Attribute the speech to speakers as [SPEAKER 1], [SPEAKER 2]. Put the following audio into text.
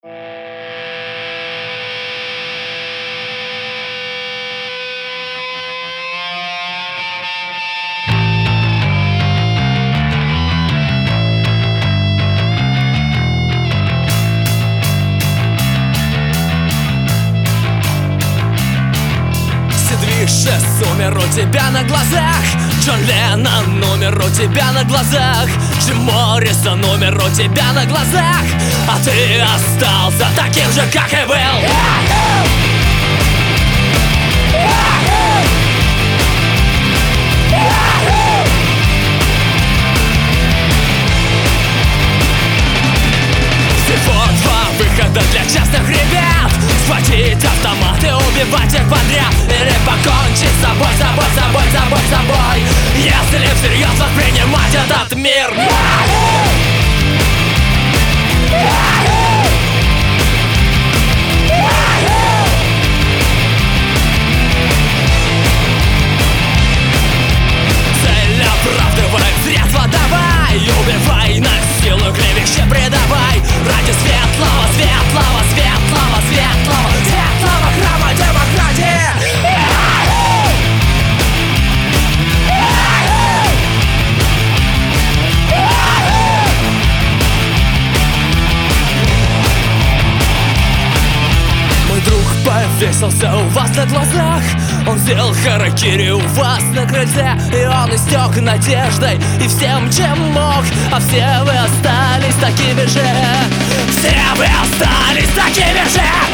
[SPEAKER 1] Умер у тебя на глазах, Джон Леннон умер у тебя на глазах, Джим Моррисон умер у тебя на глазах, а ты остался таким же, как и был. Всего два выхода для частных ребят: схватить автомат и убивать их подряд, или покончить с собой, собой, если всерьез воспринимать этот мир. Цель оправдывает средства, давай, убивай, насилуй, клевещи предавай, ради светлого, светлого, светлого, светлого, светлого храма демократии. Мой друг повесился у вас на глазах, он сделал харакири у вас на крыльце, и он истек надеждой и всем, чем мог, а все вы остались такими же, все вы остались такими же.